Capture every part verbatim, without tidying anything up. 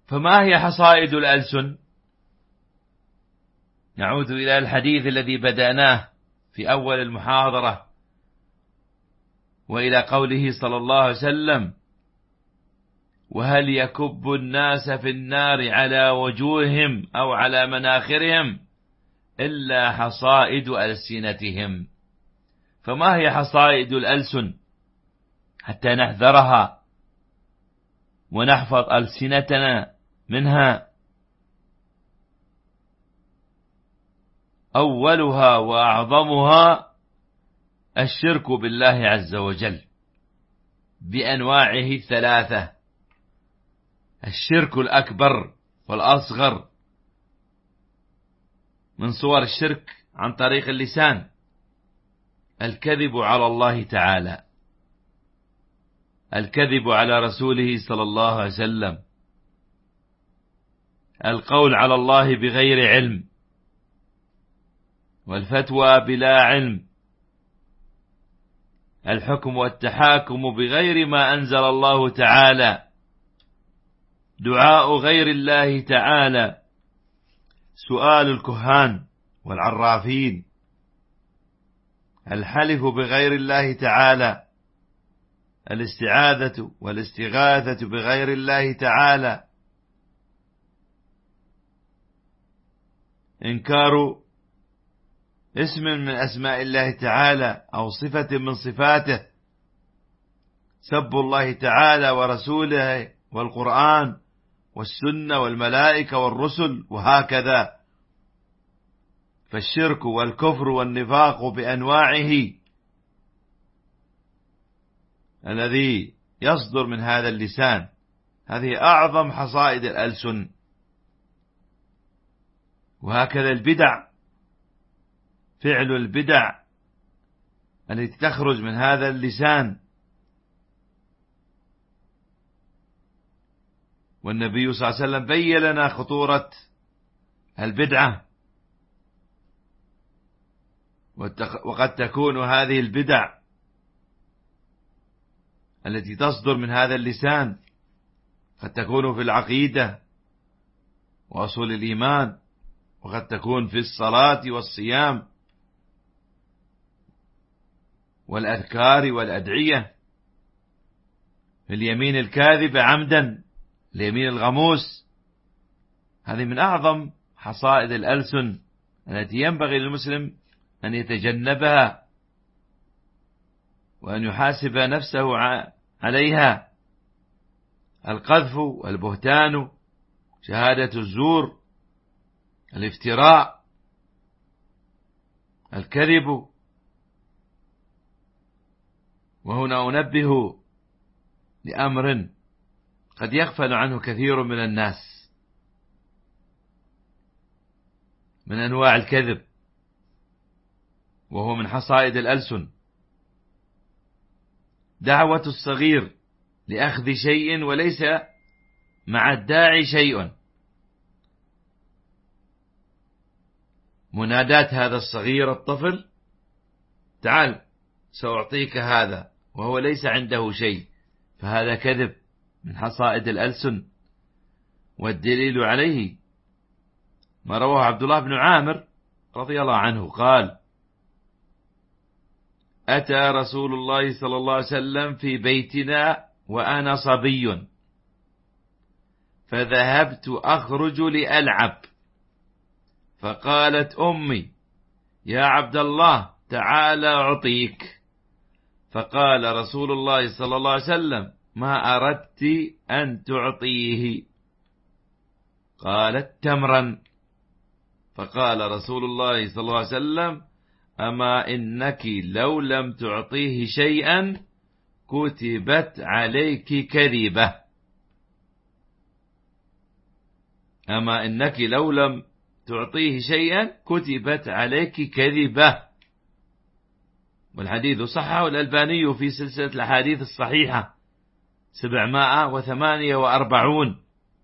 فما هي حصائد الألسن؟ نعود إلى الحديث الذي بدأناه في أول المحاضرة، وإلى قوله صلى الله عليه وسلم: وهل يكب الناس في النار على وجوههم أو على مناخرهم إلا حصائد ألسنتهم. فما هي حصائد الألسن حتى نحذرها ونحفظ ألسنتنا منها؟ أولها وأعظمها الشرك بالله عز وجل بأنواعه الثلاثة: الشرك الأكبر والأصغر. من صور الشرك عن طريق اللسان الكذب على الله تعالى، الكذب على رسوله صلى الله عليه وسلم، القول على الله بغير علم، والفتوى بلا علم، الحكم والتحاكم بغير ما أنزل الله تعالى، دعاء غير الله تعالى، سؤال الكهان والعرافين، الحلف بغير الله تعالى، الاستعاذة والاستغاثة بغير الله تعالى، إنكار اسم من أسماء الله تعالى أو صفة من صفاته، سب الله تعالى ورسوله والقرآن والسنة والملائكة والرسل، وهكذا. فالشرك والكفر والنفاق بأنواعه الذي يصدر من هذا اللسان، هذه أعظم حصائد الألسن. وهكذا البدع، فعل البدع التي تخرج من هذا اللسان. والنبي صلى الله عليه وسلم بين لنا خطورة البدعة، وقد تكون هذه البدع التي تصدر من هذا اللسان قد تكون في العقيدة وأصول الإيمان، وقد تكون في الصلاة والصيام والأذكار والأدعية، في اليمين الكاذبة عمدا، اليمين الغموس. هذه من أعظم حصائد الألسن التي ينبغي للمسلم أن يتجنبها وأن يحاسب نفسه عليها: القذف والبهتان، شهادة الزور، الافتراء، الكذب. وهنا أنبه لأمر قد يغفل عنه كثير من الناس من أنواع الكذب، وهو من حصائد الألسن: دعوة الصغير لأخذ شيء وليس مع الداعي شيء، منادات هذا الصغير الطفل: تعال سأعطيك هذا، وهو ليس عنده شيء، فهذا كذب من حصائد الألسن. والدليل عليه ما رواه عبد الله بن عامر رضي الله عنه قال: أتى رسول الله صلى الله عليه وسلم في بيتنا وأنا صبي، فذهبت أخرج لألعب، فقالت أمي: يا عبد الله تعال أعطيك. فقال رسول الله صلى الله عليه وسلم: ما أردت أن تعطيه؟ قالت: تمرا. فقال رسول الله صلى الله عليه وسلم: أما إنك لو لم تعطيه شيئا كتبت عليك كذبة. أما إنك لو لم تعطيه شيئا كتبت عليك كذبة. والحديث صححه الألباني في سلسلة الأحاديث الصحيحة سبعمائة وثمانية وأربعون.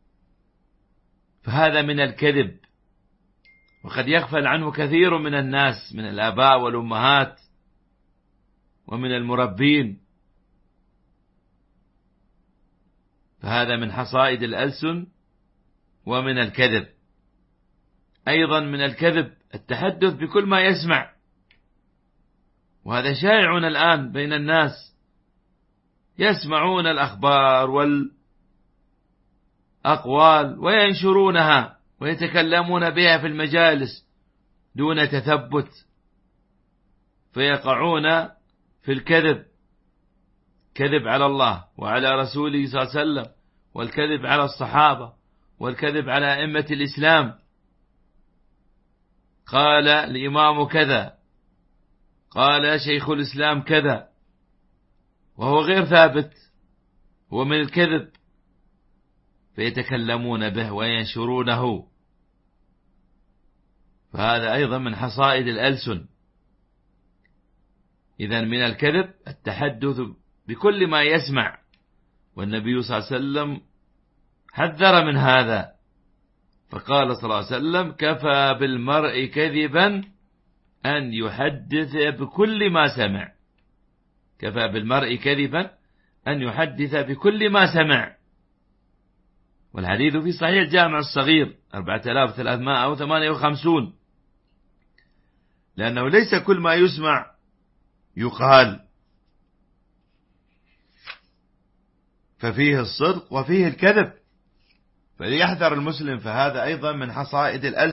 فهذا من الكذب، وقد يغفل عنه كثير من الناس من الآباء والأمهات ومن المربين. فهذا من حصائد الألسن ومن الكذب. أيضا من الكذب التحدث بكل ما يسمع، وهذا شائع الآن بين الناس، يسمعون الأخبار والأقوال وينشرونها ويتكلمون بها في المجالس دون تثبت، فيقعون في الكذب، كذب على الله وعلى رسوله صلى الله عليه وسلم، والكذب على الصحابة، والكذب على أئمة الإسلام. قال الإمام كذا، قال شيخ الإسلام كذا، وهو غير ثابت، هو من الكذب، فيتكلمون به وينشرونه، فهذا أيضا من حصائد الألسن. إذن من الكذب التحدث بكل ما يسمع، والنبي صلى الله عليه وسلم حذر من هذا، فقال صلى الله عليه وسلم: كفى بالمرء كذبا أن يحدث بكل ما سمع. كفى بالمرء كذبا أن يحدث بكل ما سمع. والحديث في صحيح الجامع الصغير أربعة آلاف وثلاثمائة وثمانية وخمسون، لأنه ليس كل ما يسمع يقال، ففيه الصدق وفيه الكذب، فليحذر المسلم، فهذا أيضا من حصائد الألسن.